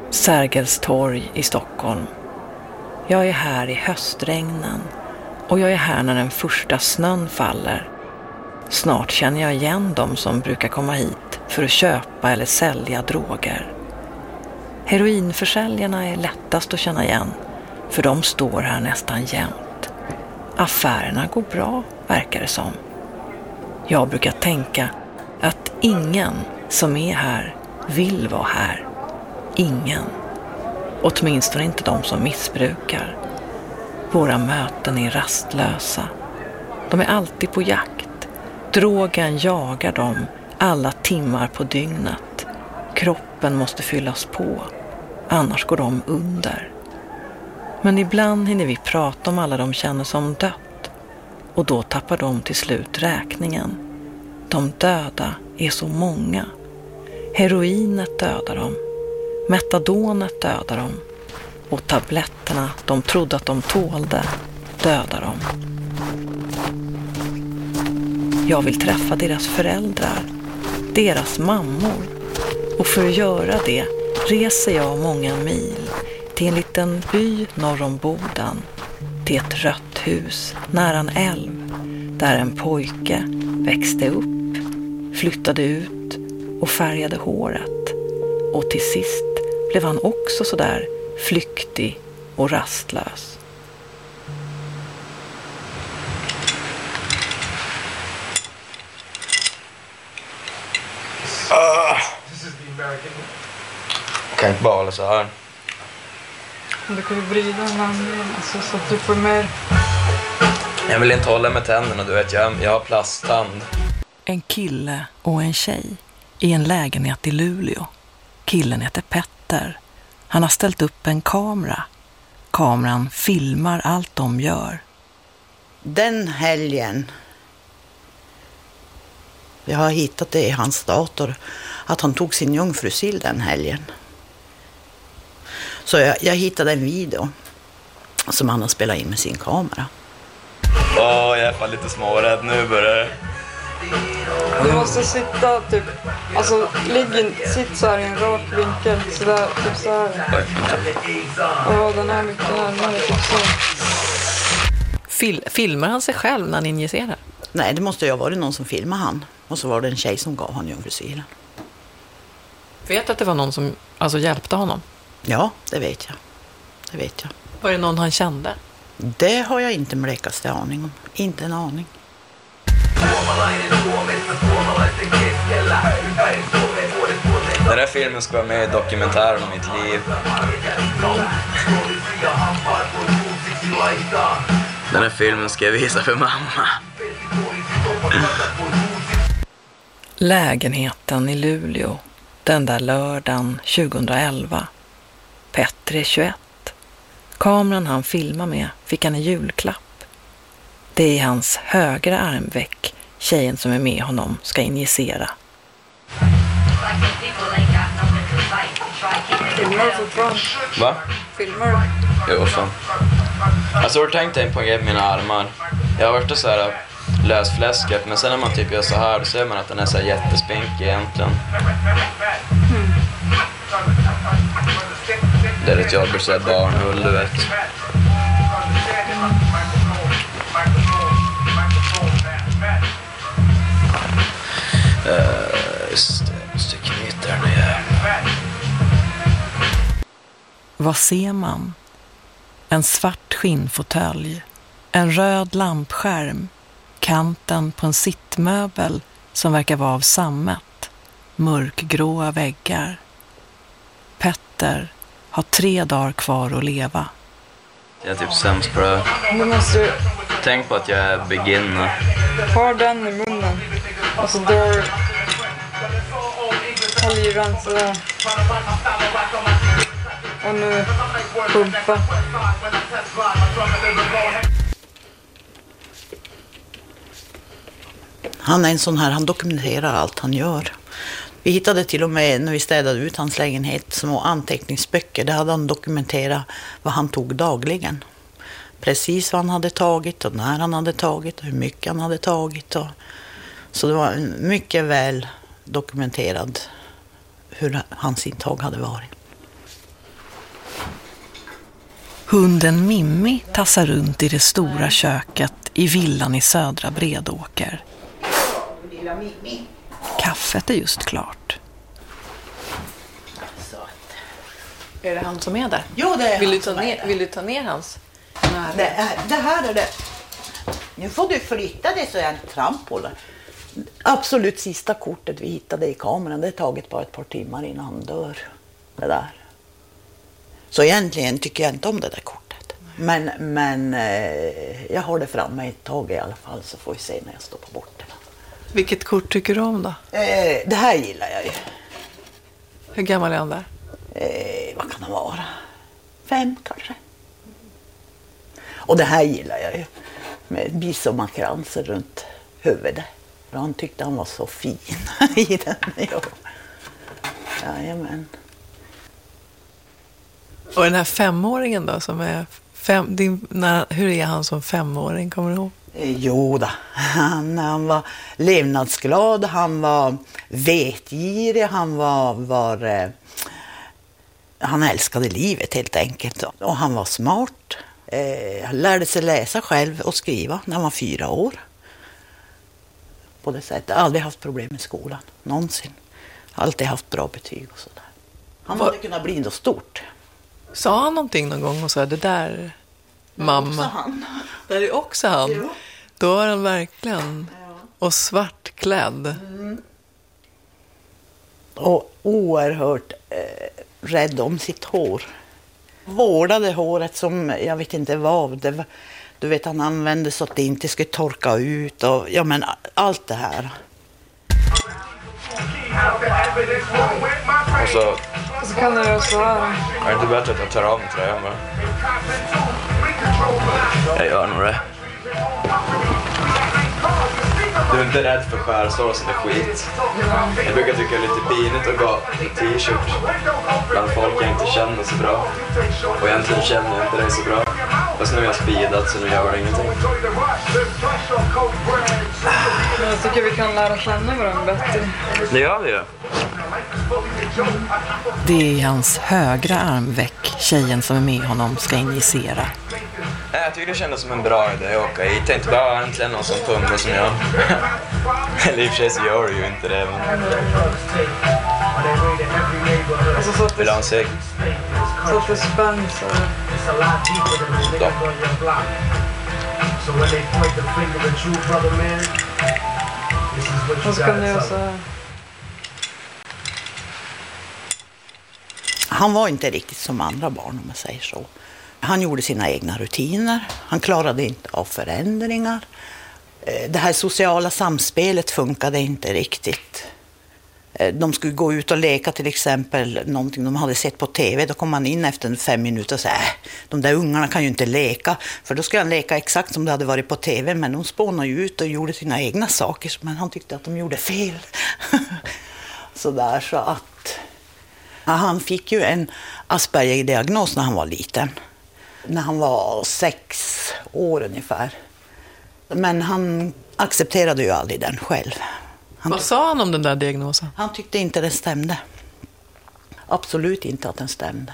Sergels torg i Stockholm. Jag är här i höstregnen och jag är här när den första snön faller. Snart känner jag igen dem som brukar komma hit för att köpa eller sälja droger. Heroinförsäljarna är lättast att känna igen, för de står här nästan jämt. Affärerna går bra, verkar det som. Jag brukar tänka att ingen som är här vill vara här. Ingen. Åtminstone inte de som missbrukar. Våra möten är rastlösa. De är alltid på jakt. Drogen jagar dem alla timmar på dygnet. Kroppen måste fyllas på, annars går de under. Men ibland hinner vi prata om alla de känner som dött. Och då tappar de till slut räkningen. De döda är så många. Heroinet dödar dem. Metadonet dödar dem. Och tabletterna de trodde att de tålde dödar dem. Jag vill träffa deras föräldrar, deras mammor. Och för att göra det reser jag många mil till en liten by norr om Boden. Till ett rött hus nära en älv där en pojke växte upp, flyttade ut och färgade håret. Och till sist blev han också så där flyktig och rastlös. Kan inte bara hålla så här. Du kan ju vrida den andra alltså, så att du får mer. Jag vill inte hålla med tänderna, du vet. Jag har plasttand. En kille och en tjej i en lägenhet i Luleå. Killen heter Petter. Han har ställt upp en kamera. Kameran filmar allt de gör. Den helgen, jag har hittat det i hans dator, att han tog sin jungfrusill den helgen. Så jag hittade en video som han har spelat in med sin kamera. Jag är fan lite smårädd nu börjar. Du måste sitta typ, alltså sitt så här i en rak vinkel, så där, typ så här. Och den är mycket närmare, typ så. Filmar han sig själv när han injicerar? Nej, det måste ju ha varit någon som filmade han. Och så var det en tjej som gav han jungfrusillen. Vet du att det var någon som hjälpte honom? Ja, det vet jag. Det vet jag. Var det någon han kände? Det har jag inte en blekaste aning om. Inte en aning. Den här filmen ska vara med i dokumentären om mitt liv. Den här filmen ska jag visa för mamma. Lägenheten i Luleå. Den där lördagen 2011. Petter är 21. Kameran han filmar med fick han i julklapp. Det är i hans högra armveck tjejen som är med honom ska injicera. Filmar du fortfarande? Va? Filmar du? Jo, fan. Alltså, jag tänkte på en grej med mina armar. Jag har varit så här lösfläskat, men sen när man typ gör så här, då ser man att den är så här jättespinkig egentligen. Det är ett jobb så här barnhull, du vet. Just det, jag måste knyta den ner. Vad ser man? En svart skinnfåtölj, en röd lampskärm, kanten på en sittmöbel som verkar vara av sammet, mörkgråa väggar. Petter har 3 dagar kvar att leva. Jag är typ sämst på det. Du måste Tänk på att jag är beginner. ha den i munnen. Och så drar håll i den sådär. Och nu pumpa. Han är en sån här, han dokumenterar allt han gör. Vi hittade till och med, när vi städade ut hans lägenhet, små anteckningsböcker. Där hade han dokumenterat vad han tog dagligen. Precis vad han hade tagit och när han hade tagit och hur mycket han hade tagit. Så det var mycket väl dokumenterad hur hans intag hade varit. Hunden Mimmi tassar runt i det stora köket i villan i Södra Bredåker. Kaffet är just klart. Är det han som är där? Jo, det är Vill du ta ner hans? Det här är det. Nu får du flytta det så jag inte trampar. Absolut sista kortet vi hittade i kameran, det är taget bara ett par timmar innan han dör. Det där. Så egentligen tycker jag inte om det där kortet. Men jag har det framme ett tag i alla fall, så får vi se när jag stoppar bort det. Vilket kort tycker du om då? Det här gillar jag ju. Hur gammal är han där? Vad kan det vara? 5 kanske. Och det här gillar jag ju. Med bisommarkranser runt huvudet. Han tyckte han var så fin i den. Jajamän. Och den här 5-åringen då som är hur är han som 5-åring, kommer du ihåg? Jo då. Han var levnadsglad, han var vetgirig, han älskade livet helt enkelt. Och han var smart. Han lärde sig läsa själv och skriva när han var 4 år. På det sättet. Aldrig haft problem med skolan. Någonsin. Alltid haft bra betyg och sådär. Han hade kunnat bli något stort. Sa han någonting någon gång och sa det där mamma? Också han. Det är också han. Jo. Då var han verkligen och svartklädd. Mm. Och oerhört rädd om sitt hår. Vårdade håret som jag vet inte vad. Du vet, han använde så att det inte skulle torka ut. Och, allt det här. Och så kan det göra så här. är det inte bättre att jag tar av mig tröjan bara? Jag gör nog det. Du är inte rädd för skärsås eller skit. Jag brukar tycka det är lite pinigt att gå i t-shirt bland folk jag inte känner så bra. Och egentligen känner jag inte dig så bra. Fast nu har jag speedat så nu gör det ingenting. Men jag tycker vi kan lära känna varandra bättre. Det gör vi ju. Det är hans högra armveck tjejen som är med honom ska injicera. Jag tycker det kändes som en bra idé att åka hit. Tänkte bara äntligen någon som kunde som jag. Eller i och för sig så gör du ju inte det. Men... Alltså så att Vill du ha en cigg? Så att det spänns. Och så kan det göra så här. Han var inte riktigt som andra barn om man säger så. Han gjorde sina egna rutiner. Han klarade inte av förändringar. Det här sociala samspelet funkade inte riktigt. De skulle gå ut och leka till exempel någonting de hade sett på tv. Då kom man in efter 5 minuter och sa de där ungarna kan ju inte leka. För då skulle han leka exakt som det hade varit på tv. Men de spånade ju ut och gjorde sina egna saker. Men han tyckte att de gjorde fel. så att... Han fick ju en Asperger-diagnos när han var liten. När han var 6 år ungefär. Men han accepterade ju aldrig den själv. Vad sa han om den där diagnosen? Han tyckte inte den stämde. Absolut inte att den stämde.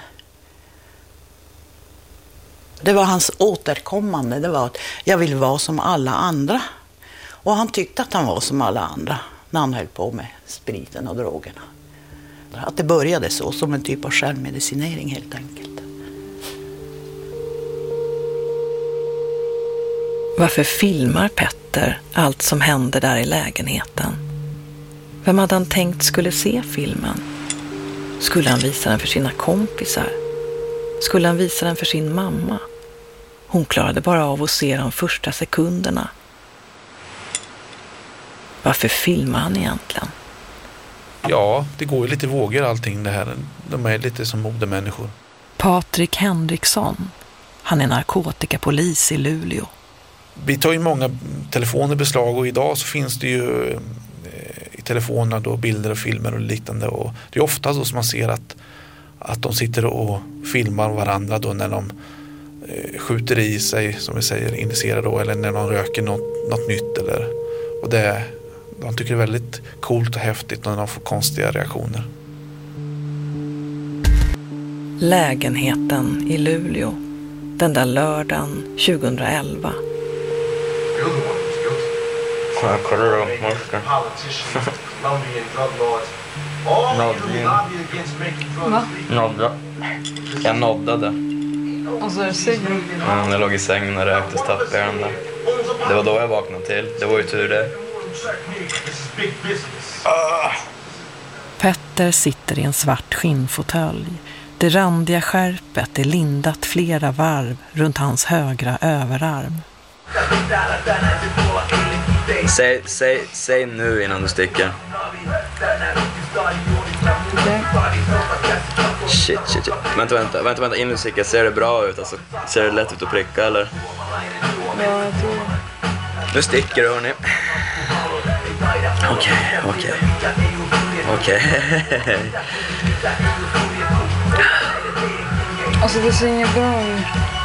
Det var hans återkommande. Det var att jag vill vara som alla andra. Och han tyckte att han var som alla andra när han höll på med spriten och drogerna. Att det började så, som en typ av självmedicinering helt enkelt. Varför filmar Petter allt som hände där i lägenheten? Vem hade han tänkt skulle se filmen? Skulle han visa den för sina kompisar? Skulle han visa den för sin mamma? Hon klarade bara av att se de första sekunderna. Varför filmar han egentligen? Ja, det går ju lite vågor allting det här. De är lite som modemänniskor. Patrik Henriksson. Han är narkotikapolis i Luleå. Vi tar ju många telefoner i beslag och idag så finns det ju i telefonerna då bilder och filmer och liknande. Och det är ofta så som man ser att de sitter och filmar varandra då när de skjuter i sig, som vi säger, injicerar då, eller när de röker något nytt. Och de tycker det är väldigt coolt och häftigt när de får konstiga reaktioner. Lägenheten i Luleå. den där lördagen 2011. Ja, kolla då, morska. Nodda. Jag noddade. Alltså är det Sigrid? Jag låg i sängen när det röktes, tappade jag den där. Det var då jag vaknade till. Det var ju tur det. Petter sitter i en svart skinnfåtölj. Det randiga skärpet är lindat flera varv runt hans högra överarm. Säg nu innan du sticker. Shit. Vänta, innan du sticker. Ser det bra ut? Alltså, ser det lätt ut att pricka, eller? Ja, jag tror det. Nu sticker du, hörni. Okej. Alltså det ser inget bra ut.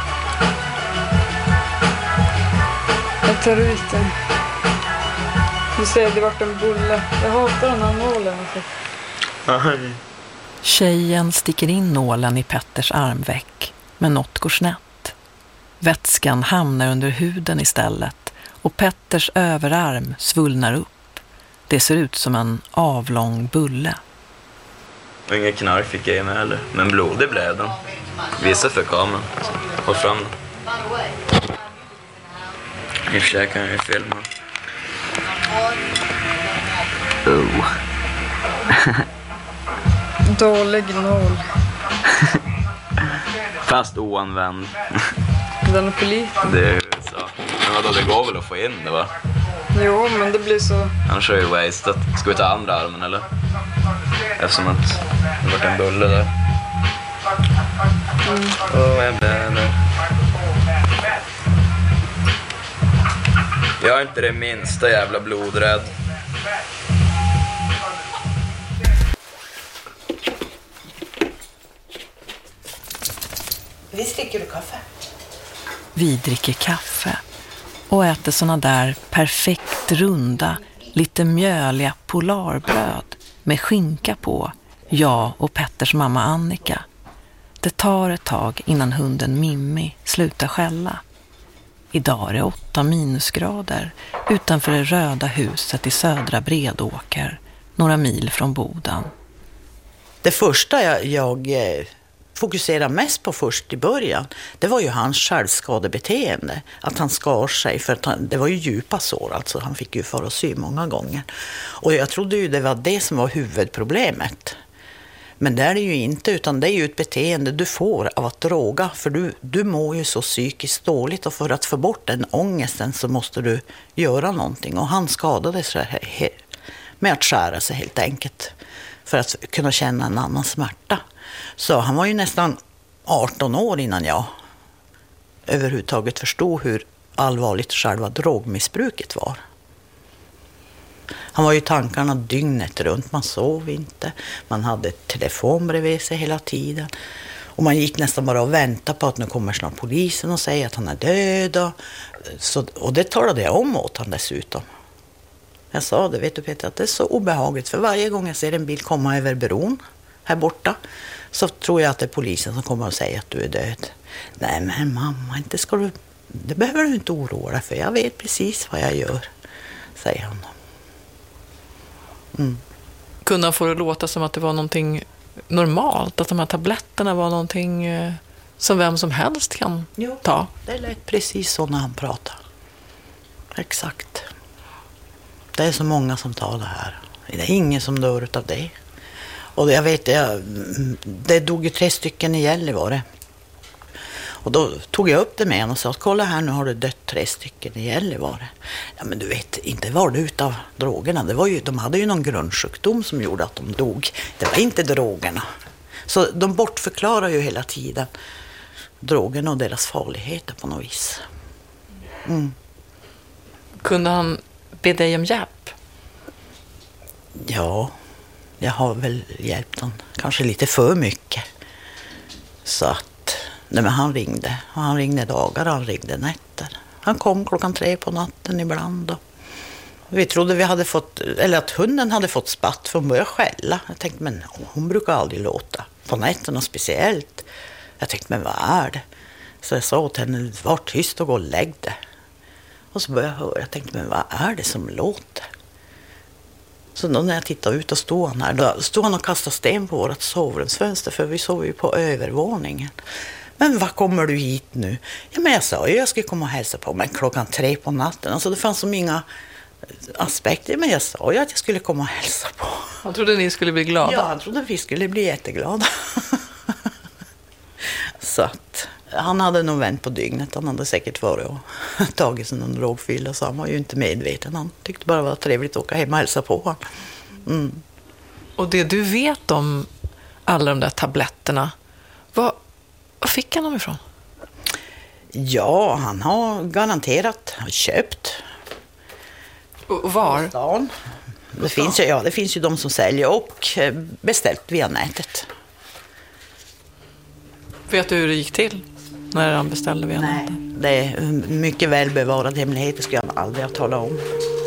Jag tar ut den. Du ser, det vart en bulle. Jag hatar den här nålen. Tjejen sticker in nålen i Petters armveck, men något går snett. Vätskan hamnar under huden istället och Petters överarm svullnar upp. Det ser ut som en avlång bulle. Ingen knark fick jag med heller, men blodig blev den. Visa för kameran. Håll fram den. I och för sig kan jag ju filma. Dålig nål. Fast oanvänd. Den är för liten. Det är ju så. Men vadå, det går väl att få in det, va? Jo, men det blir så... Annars är det ju wasted. Ska vi ta andra armen, eller? Eftersom att det var en bulle där. Jag är inte det minsta jävla blodrädd. Visst dricker du kaffe? Vi dricker kaffe och äter såna där perfekt runda, lite mjöliga polarbröd med skinka på, jag och Petters mamma Annika. Det tar ett tag innan hunden Mimmi slutar skälla. Idag är det 8 minusgrader utanför det röda huset i södra Bredåker, några mil från Boden. Det första jag fokuserade mest på först i början, det var ju hans självskadebeteende. Att han skar sig, för att det var ju djupa sår, alltså han fick ju fara och sy många gånger. Och jag trodde ju det var det som var huvudproblemet. Men det är det ju inte, utan det är ju ett beteende du får av att droga. För du mår ju så psykiskt dåligt, och för att få bort den ångesten så måste du göra någonting. Och han skadade sig med att skära sig helt enkelt, för att kunna känna en annan smärta. Så han var ju nästan 18 år innan jag överhuvudtaget förstod hur allvarligt själva drogmissbruket var. Han var ju tankarna dygnet runt, man sov inte, man hade ett telefon bredvid sig hela tiden. Och man gick nästan bara och väntade på att nu kommer snart polisen och säger att han är död. Och det talade jag om åt han dessutom. Jag sa det, vet du Peter, att det är så obehagligt, för varje gång jag ser en bil komma över bron här borta så tror jag att det är polisen som kommer och säger att du är död. Nej men mamma, det behöver du inte oroa dig för, jag vet precis vad jag gör, säger han. Kunde han få det låta som att det var någonting normalt, att de här tabletterna var någonting som vem som helst kan ta? Det lät precis så när han pratade. Exakt. Det är så många som tar det här. Det är ingen som dör av det. Och jag vet, det dog ju 3 stycken i Gällivare. Och då tog jag upp det med honom och sa att kolla här, nu har det dött 3 stycken i Gällivare. Ja men du vet, inte var det utav drogerna. De hade ju någon grundsjukdom som gjorde att de dog. Det var inte drogerna. Så de bortförklarar ju hela tiden drogerna och deras farligheter på något vis. Kunde han be dig om hjälp? Ja, jag har väl hjälpt honom kanske lite för mycket. Så att nej, men han ringde dagar, han ringde nätter. Han kom 3:00 på natten ibland. Och vi trodde vi hade fått, eller att hunden hade fått spatt, för hon började skälla. Jag tänkte, men hon brukar aldrig låta på nätterna speciellt. Jag tänkte, men vad är det? Så jag sa åt henne, var tyst och gå och lägg det. Och så började jag höra, jag tänkte, men vad är det som låter? Så då när jag tittade ut och stod han här, då stod han och kastade sten på vårt sovrumsfönster, för vi sov ju på övervåningen. Men vad kommer du hit nu? Ja, men jag sa ju jag skulle komma och hälsa på, men 3:00 på natten. Alltså det fanns som inga aspekter, men jag sa ju att jag skulle komma och hälsa på. Han trodde ni skulle bli glada? Ja, han trodde vi skulle bli jätteglada. Så att han hade nog vänt på dygnet. Han hade säkert varit och tagit sig någon drogfylla, så han var ju inte medveten. Han tyckte bara det var trevligt att åka hem och hälsa på honom. Mm. Och det du vet om alla de där tabletterna, vad fick han dem ifrån? Ja, han har garanterat köpt. Och var? Stan. Det finns ju de som säljer och beställt via nätet. Vet du hur det gick till när han beställde via nätet? Nej, det är mycket väl bevarad hemlighet, det skulle jag aldrig ha talat om.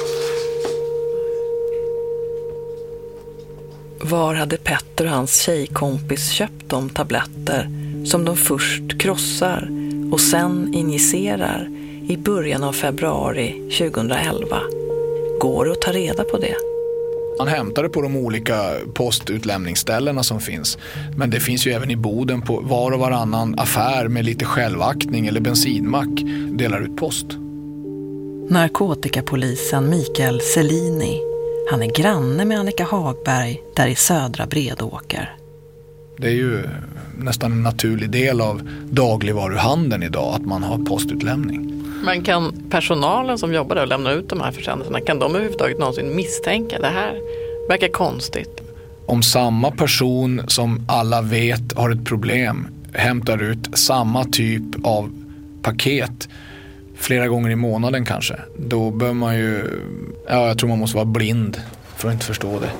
Var hade Petter och hans tjejkompis köpt de tabletter som de först krossar och sen injicerar i början av februari 2011? Går det att ta reda på det? Han hämtade på de olika postutlämningsställena som finns. Men det finns ju även i Boden på var och varannan affär med lite självaktning eller bensinmack delar ut post. Narkotikapolisen Mikael Selini. Han är granne med Annika Hagberg där i södra Bredåker. Det är ju nästan en naturlig del av dagligvaruhandeln idag att man har postutlämning. Men kan personalen som jobbar där och lämnar ut de här försändelserna, kan de överhuvudtaget någonsin misstänka det här? Verkar konstigt. Om samma person som alla vet har ett problem hämtar ut samma typ av paket flera gånger i månaden kanske, då bör man ju, jag tror man måste vara blind för att inte förstå det.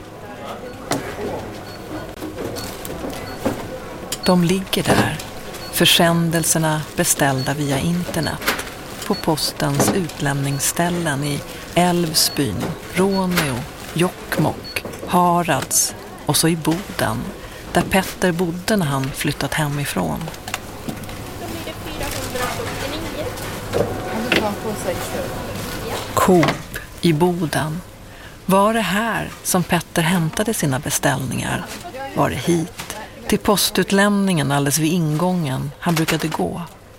De ligger där, försändelserna beställda via internet, på postens utlämningsställen i Älvsbyn, Råneå, Jokkmokk, Harads och så i Boden, där Petter bodde när han flyttat hemifrån. Coop i Boden. Var det här som Petter hämtade sina beställningar? Var det hit, till postutlämningen alldeles vid ingången han brukade gå?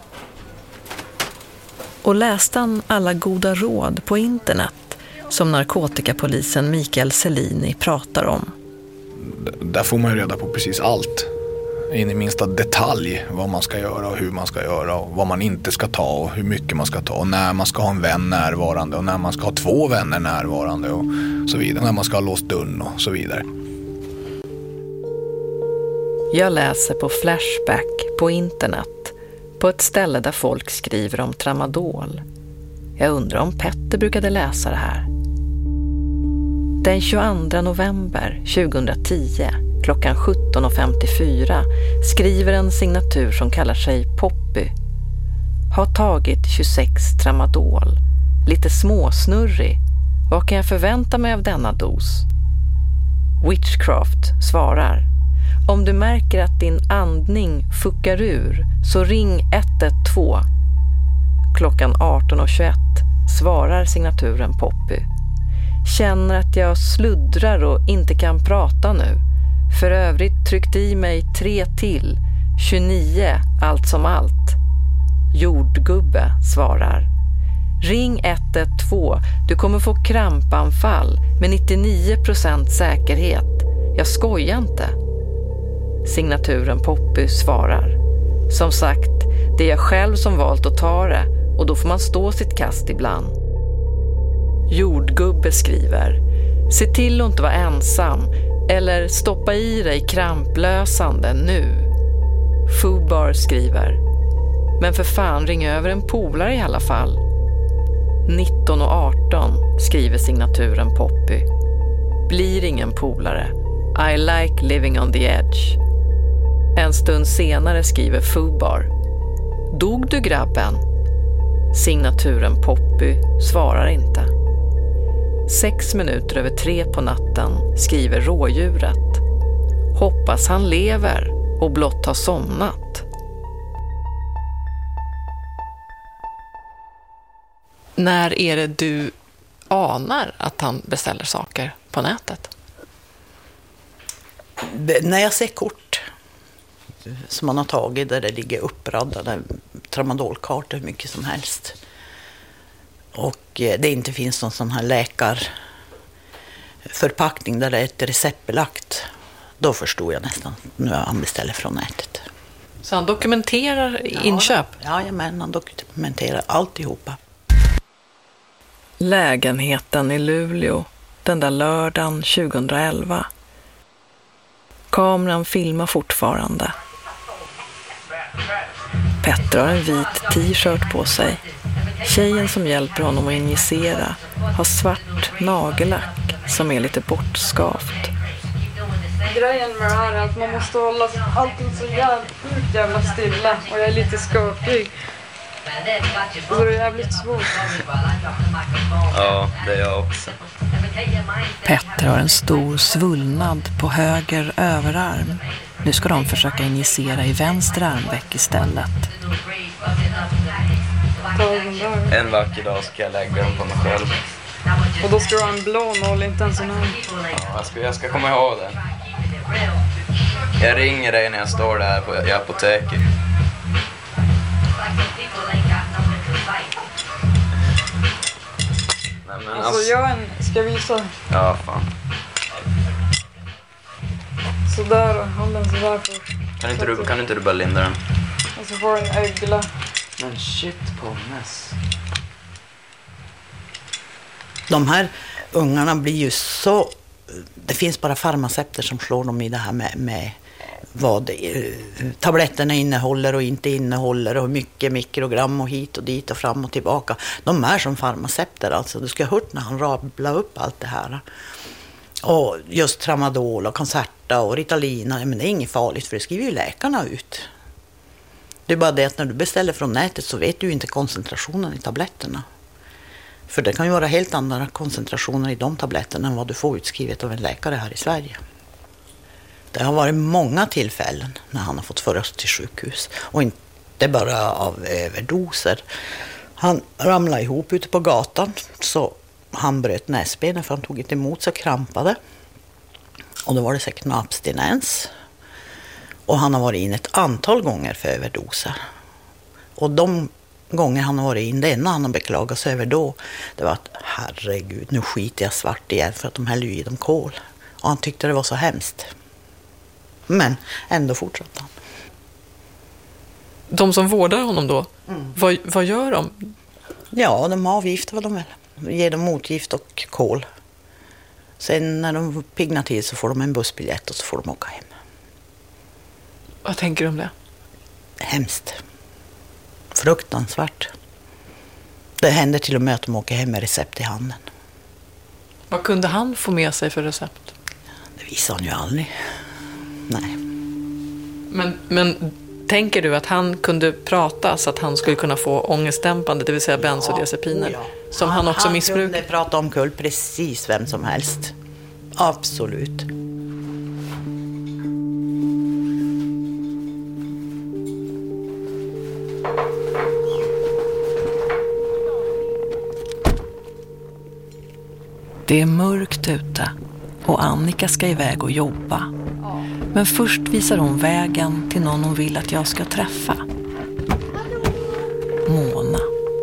Och läste han alla goda råd på internet som narkotikapolisen Mikael Selini pratar om? Där får man ju reda på precis allt. In i minsta detalj vad man ska göra och hur man ska göra och vad man inte ska ta och hur mycket man ska ta och när man ska ha en vän närvarande och när man ska ha 2 vänner närvarande och så vidare, när man ska ha låst dörren och så vidare. Jag läser på Flashback på internet på ett ställe där folk skriver om tramadol. Jag undrar om Petter brukade läsa det här. Den 22 november 2010 klockan 17.54 skriver en signatur som kallar sig Poppy. Har tagit 26 tramadol. Lite småsnurrig. Vad kan jag förvänta mig av denna dos? Witchcraft svarar: om du märker att din andning fuckar ur så ring 112. Klockan 18.21 svarar signaturen Poppy. Känner att jag sluddrar och inte kan prata nu. För övrigt tryckte i mig 3 till. 29 allt som allt. Jordgubbe svarar: ring 112. Du kommer få krampanfall med 99% säkerhet. Jag skojar inte. Signaturen Poppy svarar: som sagt, det är jag själv som valt att ta det och då får man stå sitt kast ibland. Jordgubbe skriver: se till att inte vara ensam eller stoppa i dig kramplösande nu. Fubar skriver: men för fan, ring över en polare i alla fall. 19:18 skriver signaturen Poppy: blir ingen polare. I like living on the edge. En stund senare skriver Fubar: dog du grabben? Signaturen Poppy svarar inte. 2:06 på natten skriver rådjuret: hoppas han lever och blott har somnat. När är det du anar att han beställer saker på nätet? När jag ser kort som man har tagit där det ligger uppradade tramadolkartor hur mycket som helst. Och det inte finns någon sån här läkarförpackning där det är ett receptbelagt. Då förstod jag nästan att nu han beställer från nätet. Så han dokumenterar inköp? Ja, men han dokumenterar alltihopa. Lägenheten i Luleå, den där lördagen 2011. Kameran filmar fortfarande. Petter har en vit t-shirt på sig. Tjejen som hjälper honom att injicera har svart nagellack som är lite bortskavt. Grejen med det här är att man måste hålla allting så jävla stilla och jag är lite skakig. Så det är jävligt svårt. Ja, det är jag också. Petter har en stor svullnad på höger överarm. Nu ska de försöka injicera i vänster armveck istället. En vacker dag ska jag lägga den på mig själv. Och då ska du ha en blå nål, inte en sån här. Ja, jag ska komma ihåg det. Jag ringer dig när jag står där på apoteket. Nej, men alltså ska jag visa. Ja, fan. Sådär och håll den sådär först. Kan inte du bara linda den? Och så får du en ögla. Men shit på mess. De här ungarna blir ju så... Det finns bara farmaceuter som slår dem i det här med vad tabletterna innehåller och inte innehåller och hur mycket mikrogram och hit och dit och fram och tillbaka. De är som farmaceuter alltså. Du ska ha hört när han rabblar upp allt det här. Och just tramadol och Concerta och Ritalina, men det är inget farligt för det skriver ju läkarna ut. Det är bara det att när du beställer från nätet så vet du inte koncentrationen i tabletterna. För det kan ju vara helt andra koncentrationer i de tabletterna än vad du får utskrivet av en läkare här i Sverige. Det har varit många tillfällen när han har fått föras till sjukhus. Och inte bara av överdoser. Han ramlade ihop ute på gatan så han bröt näsbenet för han tog inte emot så krampade. Och då var det säkert någon abstinens. Och han har varit in ett antal gånger för överdoser. Och de gånger han har varit in, det enda han har beklagat sig över då, det var att herregud, nu skiter jag svart igen för att de häller i dem kol. Och han tyckte det var så hemskt. Men ändå fortsatte han. De som vårdar honom då, vad gör de? Ja, de avgiftar vad de vill. Ger dem motgift och kol. Sen när de piggnar till så får de en bussbiljett och så får de åka hem. Vad tänker du om det? Hemskt. Fruktansvärt. Det händer till och med att de åker hem med recept i handen. Vad kunde han få med sig för recept? Det visar han ju aldrig. Nej. Men tänker du att han kunde prata så att han skulle kunna få ångestdämpande, det vill säga bensodiazepiner, som han också missbrukar? Han kunde prata om kull precis vem som helst. Absolut. Det är mörkt ute och Annika ska iväg och jobba. Men först visar hon vägen till någon hon vill att jag ska träffa. Mona.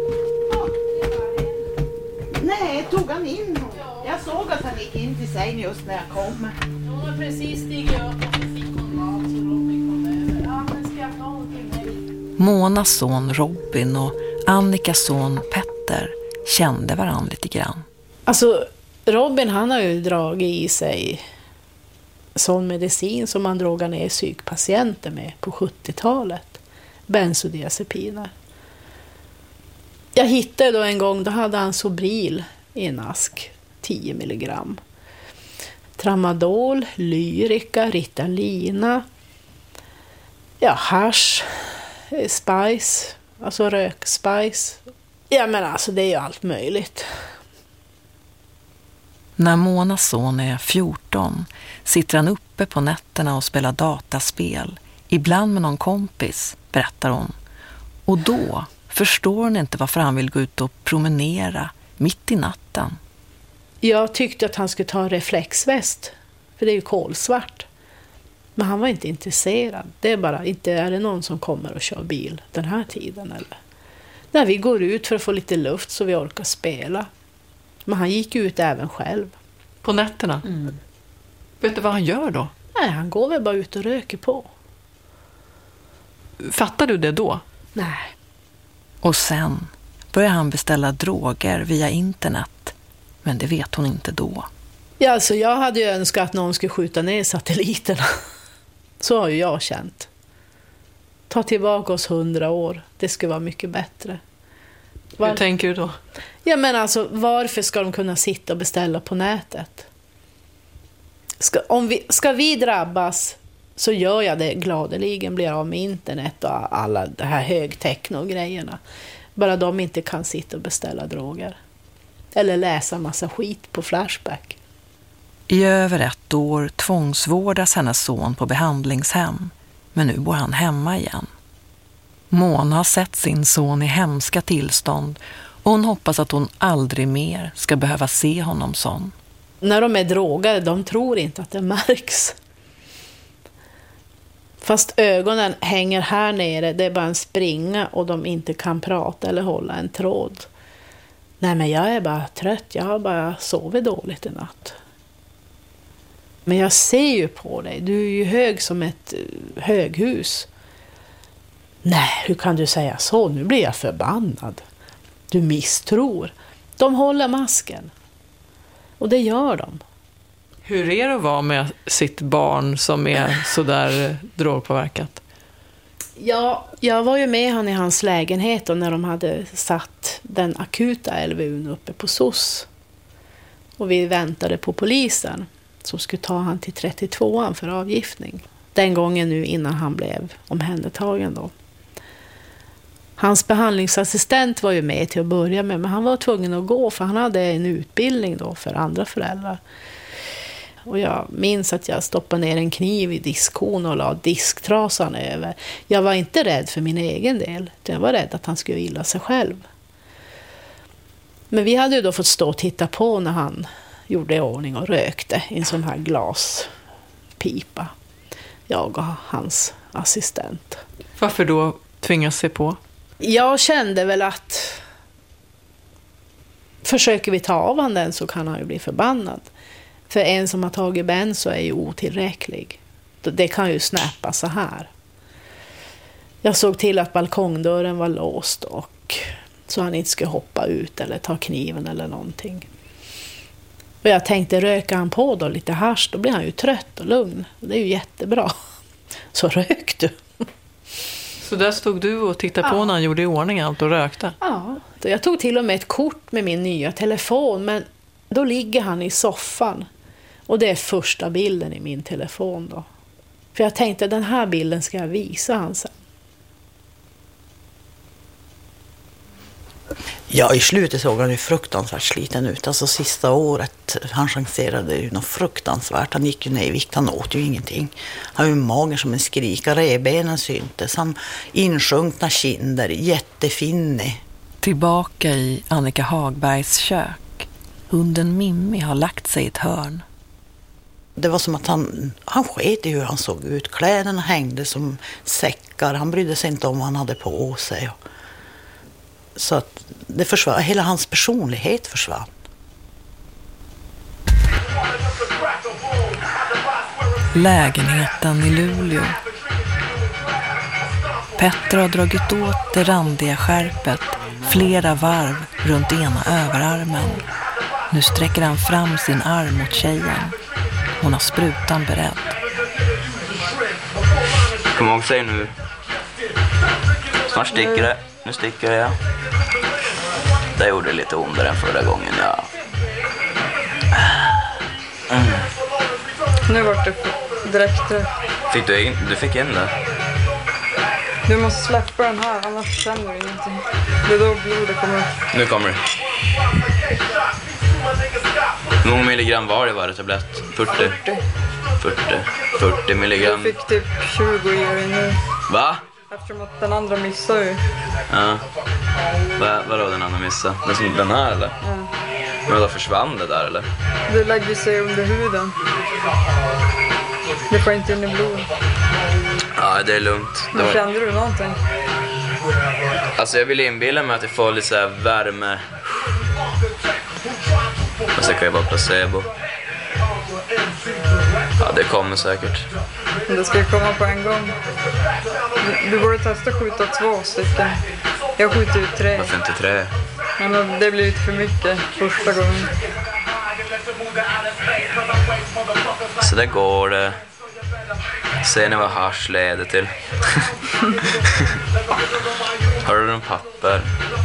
Nej, tog han in? Jag såg att han gick in till sig just när jag kom. Hon har precis stigit upp och så fick hon mat så Robin kom över. Ja, men ska jag ta någonting? Monas son Robin och Annikas son Petter kände varandra lite grann. Alltså, Robin han har ju dragit i sig sån medicin som man drogar ner psykpatienter med på 70-talet. Bensodiazepiner. Jag hittade då en gång, då hade han Sobril i en ask, 10 milligram. Tramadol, Lyrica, Ritalina, ja, hasch, spice, alltså rökspice. Ja, men alltså det är ju allt möjligt. När Monas son är 14 sitter han uppe på nätterna och spelar dataspel, ibland med någon kompis, berättar hon. Och då förstår hon inte varför han vill gå ut och promenera mitt i natten. Jag tyckte att han skulle ta en reflexväst, för det är ju kolsvart. Men han var inte intresserad. Det är bara, inte är det någon som kommer och kör bil den här tiden eller? När vi går ut för att få lite luft så vi orkar spela. Men han gick ut även själv. På nätterna? Vet du vad han gör då? Nej, han går väl bara ut och röker på. Fattar du det då? Nej. Och sen börjar han beställa droger via internet. Men det vet hon inte då. Ja, alltså jag hade ju önskat att någon skulle skjuta ner satelliterna. Så har ju jag känt. Ta tillbaka oss 100 år. Det skulle vara mycket bättre. Hur tänker du då? Ja, men alltså, varför ska de kunna sitta och beställa på nätet? Ska vi drabbas så gör jag det gladeligen, blir av med internet och alla de här högtekno-grejerna. Bara de inte kan sitta och beställa droger. Eller läsa massa skit på Flashback. I över 1 år tvångsvårdas hennes son på behandlingshem. Men nu bor han hemma igen. Mona har sett sin son i hemska tillstånd och hon hoppas att hon aldrig mer ska behöva se honom sån. När de är drogade, de tror inte att det märks. Fast ögonen hänger här nere, det är bara en springa och de inte kan prata eller hålla en tråd. Nej, men jag är bara trött, jag har bara sovit dåligt i natt. Men jag ser ju på dig, du är ju hög som ett höghus. Nej, hur kan du säga så? Nu blir jag förbannad. Du misstror. De håller masken. Och det gör de. Hur är det att vara med sitt barn som är sådär drogpåverkat? Ja, jag var ju med han i hans lägenhet och när de hade satt den akuta LVUn uppe på SOS. Och vi väntade på polisen som skulle ta han till 32an för avgiftning. Den gången nu innan han blev omhändertagen då. Hans behandlingsassistent var ju med till att börja med, men han var tvungen att gå för han hade en utbildning då för andra föräldrar. Och jag minns att jag stoppade ner en kniv i diskhon och la disktrasan över. Jag var inte rädd för min egen del, utan jag var rädd att han skulle illa sig själv. Men vi hade ju då fått stå och titta på när han gjorde i ordning och rökte i en sån här glaspipa. Jag och hans assistent. Varför då tvingas se på? Jag kände väl att försöker vi ta av han den så kan han ju bli förbannad. För en som har tagit benzo är ju otillräcklig. Det kan ju snäppa så här. Jag såg till att balkongdörren var låst och så han inte skulle hoppa ut eller ta kniven eller någonting. Och jag tänkte, röka han på då lite hasch, då blir han ju trött och lugn. Det är ju jättebra. Så rök du. Så där stod du och tittade på när han gjorde i ordning allt och rökte? Ja, jag tog till och med ett kort med min nya telefon, men då ligger han i soffan. Och det är första bilden i min telefon då. För jag tänkte, den här bilden ska jag visa han sen. Ja, i slutet såg han ju fruktansvärt sliten ut. Alltså sista året, han chanserade ju något fruktansvärt. Han gick ju ner i vikt, han åt ju ingenting. Han var ju mager som en skrika, revbenen syntes. Han insjunkna kinder, jättefinnig. Tillbaka i Annika Hagbergs kök. Hunden Mimmi har lagt sig i ett hörn. Det var som att han sket i hur han såg ut. Kläderna hängde som säckar. Han brydde sig inte om vad han hade på sig. Så att det försvann. Hela hans personlighet försvann. Lägenheten i Luleå. Petter har dragit åt det randiga skärpet flera varv runt ena överarmen. Nu sträcker han fram sin arm mot tjejen. Hon har sprutan beredd. Kom ihåg, säg nu. Snart sticker det. Nu sticker det, ja. Det gjorde lite ondare än förra gången, ja. Nu vart det direkt. Fick du fick in det? Du måste släppa den här, annars känner du ingenting. Det är då blodet kommer upp. Nu kommer det. Hur många milligram var det varje tablett? 40 milligram. Du fick typ 20 i dig nu. Va? Eftersom att den andra missar ju. Ja. Vadå den andra missa? Den här eller? Ja. Men då försvann det där eller? Det lägger sig under huden. Det får inte in i blodet. Ja, det är lugnt. Men kände du någonting? Alltså jag vill inbilla mig att jag får lite så här värme. Men så kan jag vara placebo. Ja, det kommer säkert. Det ska komma på en gång. Du borde testa skjuta 2 stycken. Jag skjuter ju 3. Varför inte 3? Men det blir lite för mycket första gången. Så där går det. Ser ni vad hasch leder till? Har du någon papper?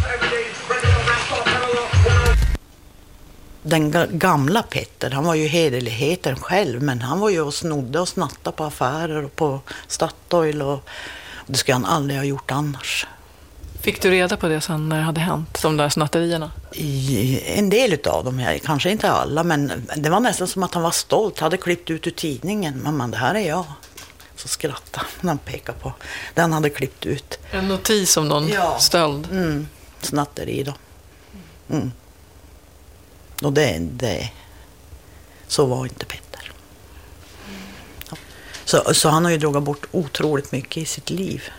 Den gamla Petter, han var ju hederligheten själv, men han var ju och snodde och snattade på affärer och på Statoil och det skulle han aldrig ha gjort annars. Fick du reda på det sen när det hade hänt, de där snatterierna? En del av dem, kanske inte alla, men det var nästan som att han var stolt, hade klippt ut ur tidningen. Mamma, det här är jag. Så skrattade när han pekade på det han hade klippt ut. En notis om någon stöld? Snatteri då. Och det så var inte Petter. Så han har ju dragit bort otroligt mycket i sitt liv.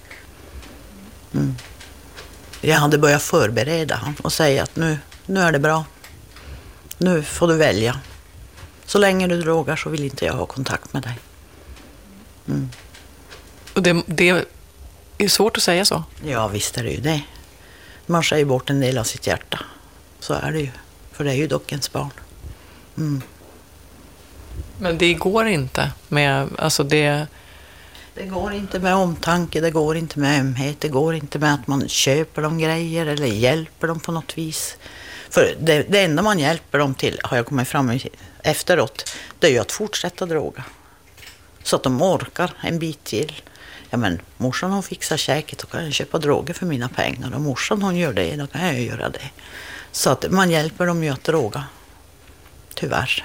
Jag hade börjat förbereda han och säga att nu är det bra. Nu får du välja. Så länge du drogar så vill inte jag ha kontakt med dig. Och det är svårt att säga så? Ja, visst är det ju det. Man skär ju bort en del av sitt hjärta. Så är det ju. För det är ju dock ens barn. Men det går inte med, alltså det... Det går inte med omtanke, det går inte med ömhet, det går inte med att man köper dem grejer eller hjälper dem på något vis. För det enda man hjälper dem till, har jag kommit fram efteråt, det är ju att fortsätta droga. Så att de orkar en bit till. Ja, men morsan hon fixar käket, då kan jag köpa droger för mina pengar. Och morsan hon gör det, då kan jag göra det. Så att man hjälper dem ju att droga. Tyvärr.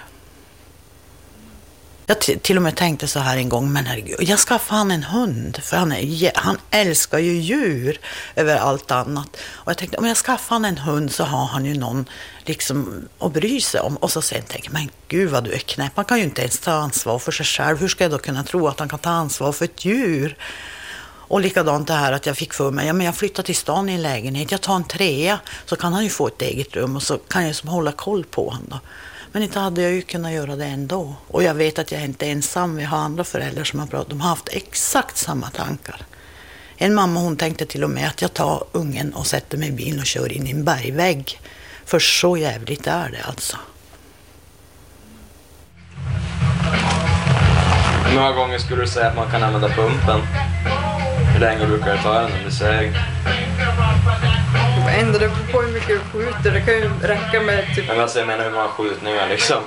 Jag till och med tänkte så här en gång, men herregud, jag skaffade han en hund. För han älskar ju djur över allt annat. Och jag tänkte, om jag skaffar han en hund så har han ju någon liksom att bry sig om. Och så sen tänkte jag, men gud vad du är knäpp. Man kan ju inte ens ta ansvar för sig själv. Hur ska jag då kunna tro att han kan ta ansvar för ett djur? Och likadant det här att jag fick för mig, ja men jag flyttar till stan i en lägenhet. Jag tar en 3, så kan han ju få ett eget rum och så kan jag som hålla koll på honom då. Men inte hade jag ju kunnat göra det ändå. Och jag vet att jag inte är ensam. Jag har andra föräldrar som har pratat. De har haft exakt samma tankar. En mamma hon tänkte till och med att jag tar ungen och sätter mig i bilen och kör in i en bergvägg. För så jävligt är det alltså. Hur många gånger skulle du säga att man kan använda pumpen? Hur länge brukar det ta en under seg? Ändå det beror på hur mycket du skjuter. Det kan ju räcka med typ... Men alltså, jag menar hur många skjutningar liksom.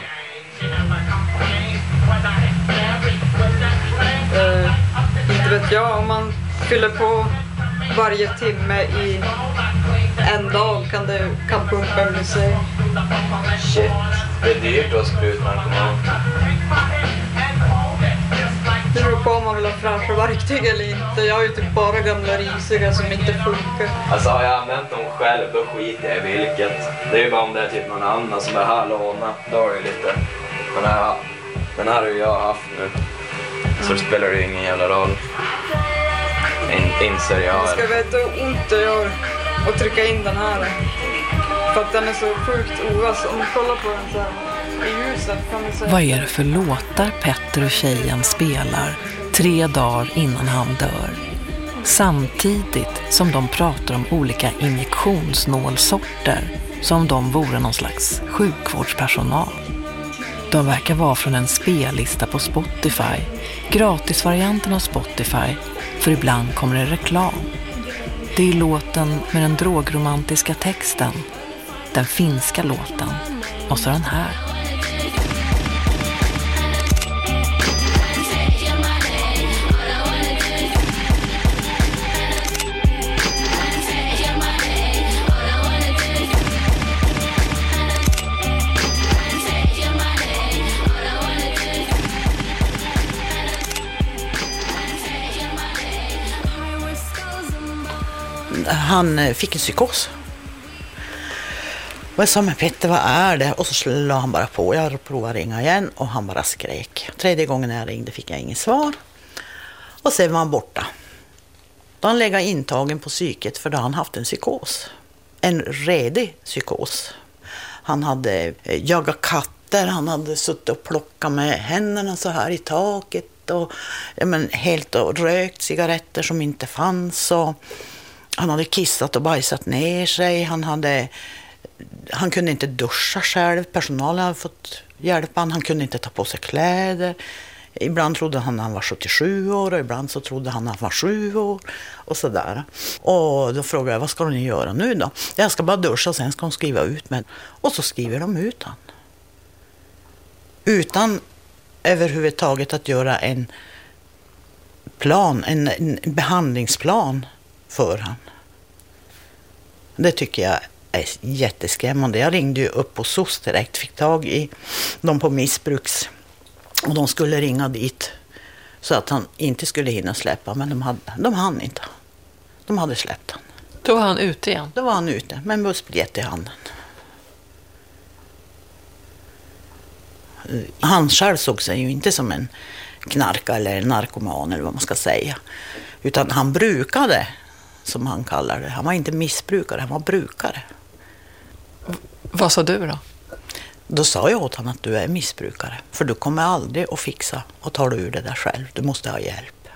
Inte vet jag. Om man fyller på varje timme i en dag kan pumpen bli sig. Shit. Det är dyrt att spruta narkoman. Det beror på om man vill ha fräscha verktyg eller inte. Jag har ju typ bara gamla risiga som inte funkar. Alltså har jag använt dem själv, då skiter jag i vilket. Det är ju bara om det är typ någon annan som är här låna. Då har det ju lite. Men den här har ju jag haft nu. Så det spelar ju ingen jävla roll. Inser jag. Man ska veta hur ont det gör att trycka in den här. För att den är så sjukt ovass. Om du kollar på den så här i ljuset kan du säga... Vad är det för låtar Petter och tjejen spelar 3 dagar innan han dör? Samtidigt som de pratar om olika injektionsnålsorter som de vore någon slags sjukvårdspersonal. De verkar vara från en spellista på Spotify, gratisvarianten av Spotify, för ibland kommer det reklam. Det är låten med den drogromantiska texten, den finska låten, och så den här. Han fick en psykos. Och jag sa, men Petter, vad är det? Och så la han bara på. Jag provade ringa igen och han bara skrek. 3:e gången när jag ringde fick jag ingen svar. Och sen var han borta. Då han legat intagen på psyket för då han haft en psykos. En redig psykos. Han hade jagat katter, han hade suttit och plockat med händerna så här i taket. Och, helt och rökt cigaretter som inte fanns. Och han hade kissat och bajsat ner sig. Han kunde inte duscha själv. Personalen hade fått hjälpa han. Han kunde inte ta på sig kläder. Ibland trodde han var 77 år och ibland så trodde han var 7 år och sådär. Och då frågade jag, vad ska ni göra nu då? Jag ska bara duscha och sen ska de skriva ut mig. Och så skriver de ut han. Utan överhuvudtaget att göra en plan, en behandlingsplan för han. Det tycker jag är jätteskrämmande. Jag ringde ju upp på SOS direkt, fick tag i dem på missbruks och de skulle ringa dit så att han inte skulle hinna släppa, men de hann inte. De hade släppt han. Då var han ute igen? Då var han ute med en bussbiljett i handen. Han själv såg sig ju inte som en knarka eller narkoman eller vad man ska säga. Utan han brukade, som han kallar det. Han var inte missbrukare, han var brukare. Vad sa du då? Då sa jag åt honom att du är missbrukare. För du kommer aldrig att fixa och ta dig ur det där själv. Du måste ha hjälp.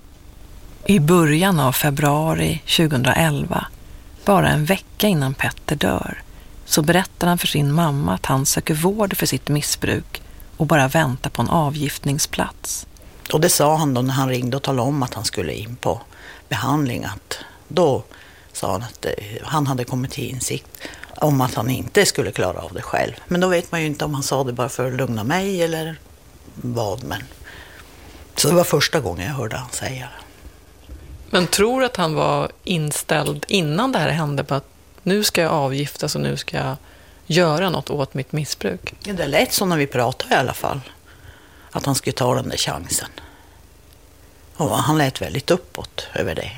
I början av februari 2011, bara en vecka innan Petter dör, så berättar han för sin mamma att han söker vård för sitt missbruk och bara väntar på en avgiftningsplats. Och det sa han då när han ringde och talade om att han skulle in på behandling. Då sa han att han hade kommit till insikt om att han inte skulle klara av det själv. Men då vet man ju inte om han sa det bara för att lugna mig eller vad. Men. Så det var första gången jag hörde han säga det. Men tror du att han var inställd innan det här hände på att nu ska jag avgiftas och nu ska jag göra något åt mitt missbruk? Ja, det lät så när vi pratade i alla fall. Att han skulle ta den där chansen. Och han lät väldigt uppåt över det.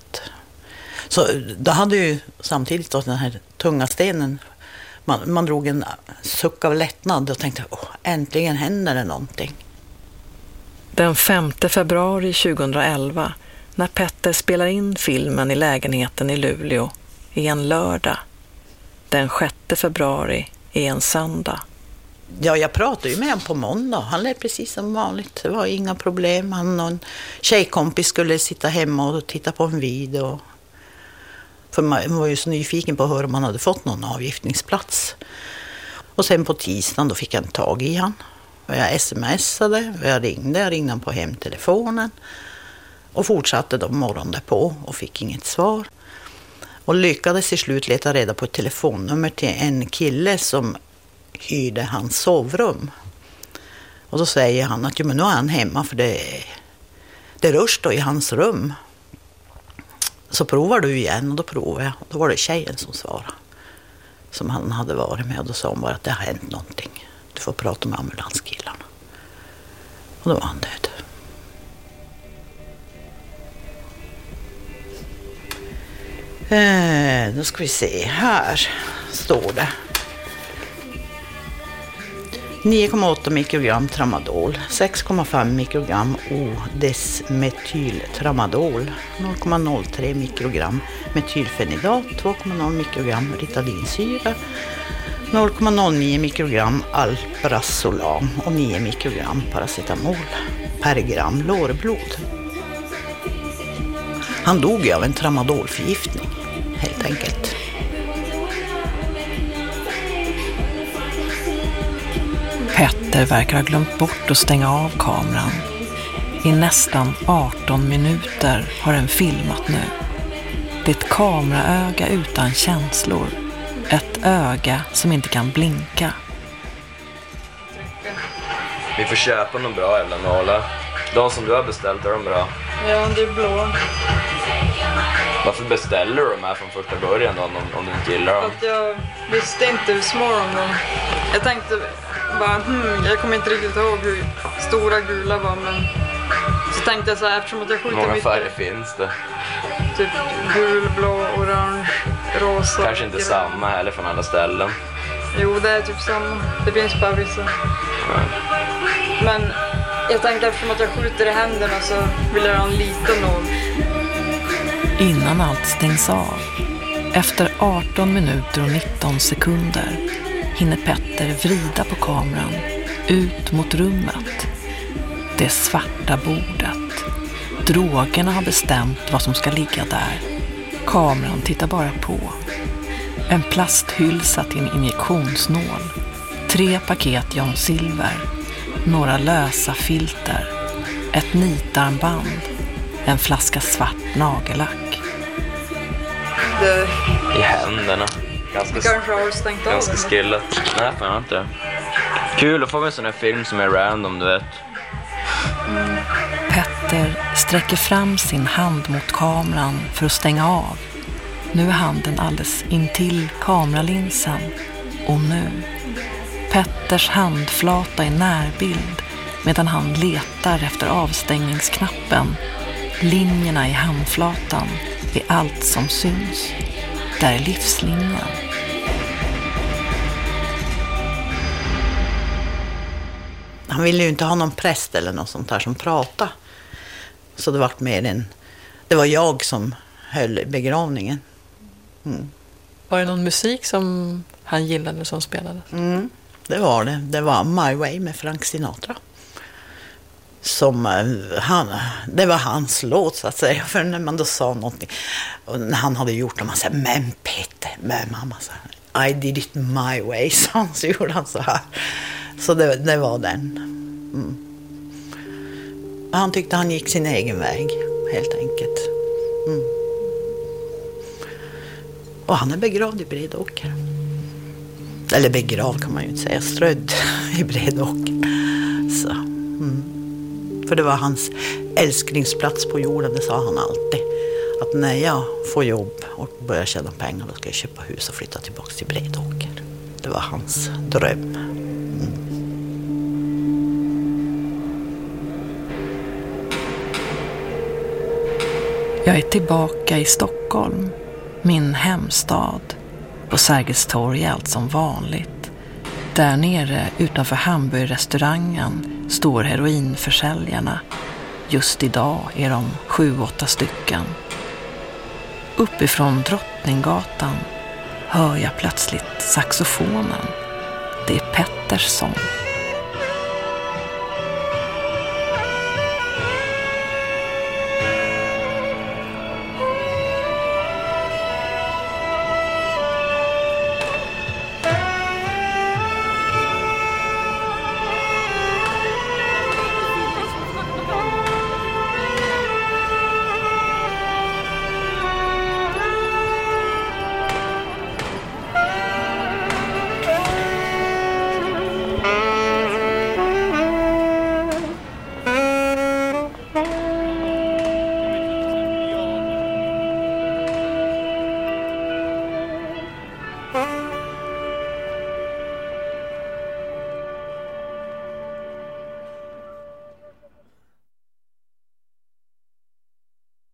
Så då hade ju samtidigt då den här tunga stenen. Man drog en suck av lättnad och tänkte, äntligen händer det någonting. Den 5 februari 2011, när Petter spelar in filmen i lägenheten i Luleå, är en lördag. Den 6 februari är en söndag. Ja, jag pratade ju med honom på måndag. Han lät precis som vanligt. Det var inga problem. Han och en tjejkompis skulle sitta hemma och titta på en video. För man var ju så nyfiken på att höra om han hade fått någon avgiftningsplats. Och sen på tisdagen då fick jag tag i han. Och jag smsade, och jag ringde han på hemtelefonen. Och fortsatte då morgonen därpå och fick inget svar. Och lyckades i slut leta reda på ett telefonnummer till en kille som hyrde hans sovrum. Och då säger han att men nu är han hemma för det rörs då i hans rum. Så provar du igen, och då provar jag. Då var det tjejen som svarade. Som han hade varit med, och då sa hon bara att det har hänt någonting. Du får prata med ambulanskillarna. Och då var han död. Då ska vi se, här står det 9,8 mikrogram tramadol, 6,5 mikrogram odesmetyltramadol, 0,03 mikrogram metylfenidat, 2,0 mikrogram ritadinsyra, 0,09 mikrogram alprazolam och 9 mikrogram paracetamol per gram lårblod. Han dog ju av en tramadolförgiftning, helt enkelt. Petter verkar ha glömt bort att stänga av kameran. I nästan 18 minuter har den filmat nu. Det är ett kameraöga utan känslor. Ett öga som inte kan blinka. Vi får köpa någon bra jävla nålar. De som du har beställt, är de bra? Ja, det är blå. Varför beställer du de här från första början då, om du inte gillar dem? För att jag visste inte hur små de var. Jag tänkte bara, jag kommer inte riktigt ihåg hur stora gula var, men så tänkte jag så här, eftersom att jag skjuter många mycket. färger finns det? typ gul, blå, orange, rosa. Kanske inte grön. samma heller från alla ställen. Jo, det är typ samma. Det finns bara vissa. Men jag tänkte eftersom att jag skjuter i händerna så vill jag ha en liten nål. Innan allt stängs av, efter 18 minuter och 19 sekunder, hinner Petter vrida på kameran ut mot rummet. Det svarta bordet. Drogerna har bestämt vad som ska ligga där. Kameran tittar bara på. En plasthylsa till en injektionsnål. 3 paket John Silver. Några lösa filter. Ett nitarmband. En flaska svart nagellack. I händerna. Det kanske har stängt av. Ganska skillat. Nej, fan inte. Kul att få en sån här film som är random, du vet. Petter sträcker fram sin hand mot kameran för att stänga av. Nu är handen alldeles intill kameralinsen. Och nu. Petters handflata i närbild medan han letar efter avstängningsknappen. Linjerna i handflatan är allt som syns. Där är livslinjen. Han ville ju inte ha någon präst eller något sånt här som pratade. Så det var mer det var jag som höll begravningen. Mm. Var det någon musik som han gillade som spelades? Det var det. Det var My Way med Frank Sinatra. Som det var hans låt så att säga. För när man då sa någonting. Och när han hade gjort det, man sa, men Petter, men mamma sa, I did it my way. Så gjorde han så här. Så det var den. Han tyckte han gick sin egen väg, helt enkelt. Och han är begravd i Bredåker. Eller begravd kan man ju inte säga, strödd i Bredåker. Så, För det var hans älsklingsplats på jorden, det sa han alltid. Att när jag får jobb och börjar tjäna pengar, då ska jag köpa hus och flytta tillbaka till Bredåker. Det var hans dröm. Jag är tillbaka i Stockholm, min hemstad. På Sergels torg är allt som vanligt. Där nere utanför hamburgerrestaurangen står heroinförsäljarna. Just idag är de 7-8 stycken. Uppifrån Drottninggatan hör jag plötsligt saxofonen. Det är Petters sång.